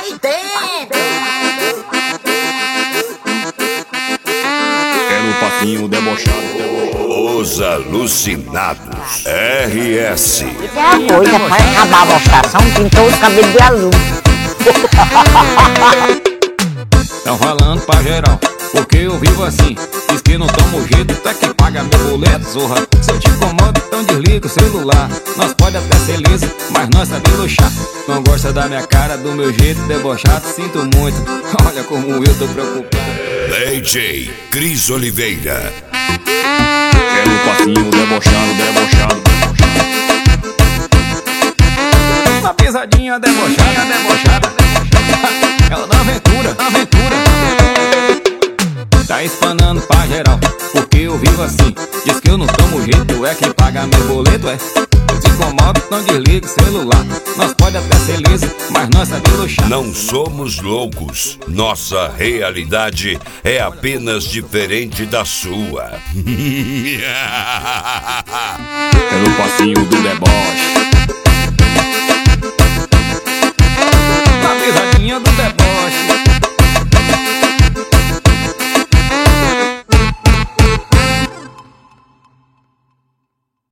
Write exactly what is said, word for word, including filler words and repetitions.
aí dentro. É no passinho debochado. Os Alucinados R S. Isso é a coisa pra acabar a bostação, pintou os cabelos de azul. Tão falando pra geral, porque eu vivo assim. Diz que não tomo jeito, tá que paga meu boleto, zorra. Se eu te incomodo, então desliga o celular. Nós pode até ser liso, mas nós sabemos luxar. Não gosta da minha cara, do meu jeito debochado, sinto muito. Olha como eu tô preocupado. D J Cris Oliveira. É no passinho debochado, debochado, debochado. Uma pisadinha debochada, debochada. Ela dá aventura, dá aventura. Tá espanando pra geral, porque eu vivo assim. Diz que eu não tomo jeito, é quem paga meu boleto, é. Se incomoda, não desliga o celular. Nós pode até ser liso, mas nós sabemos luxar. Não somos loucos, nossa realidade é apenas diferente da sua. É no passinho do deboche.